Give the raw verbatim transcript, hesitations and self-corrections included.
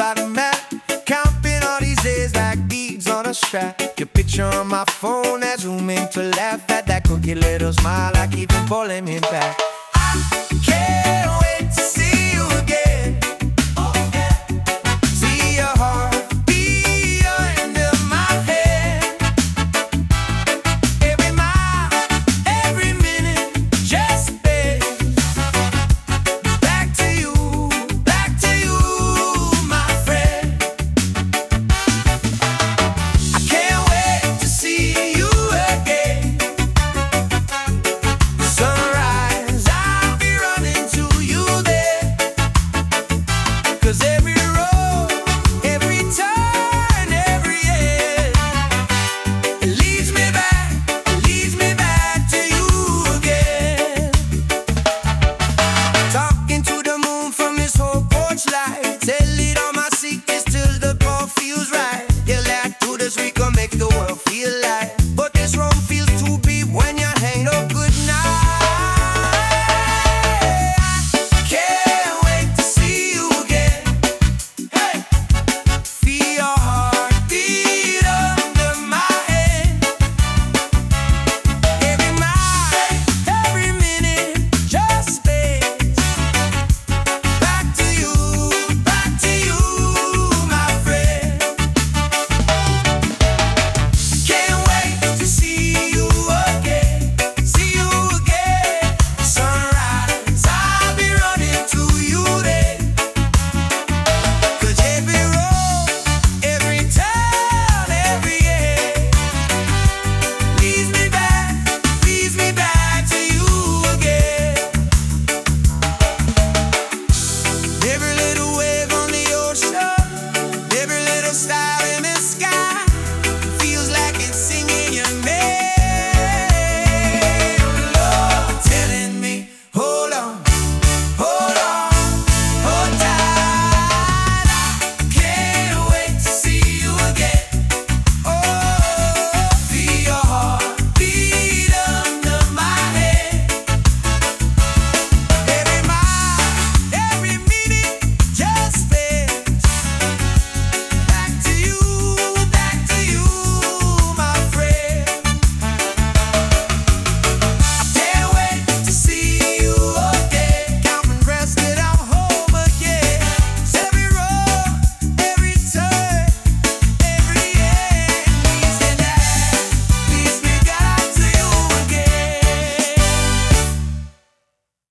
by the map, counting all these days like beads on a strap. Your picture on my phone, I zoom in to laugh at that cookie little smile. I keep it pulling me back. I can't wait.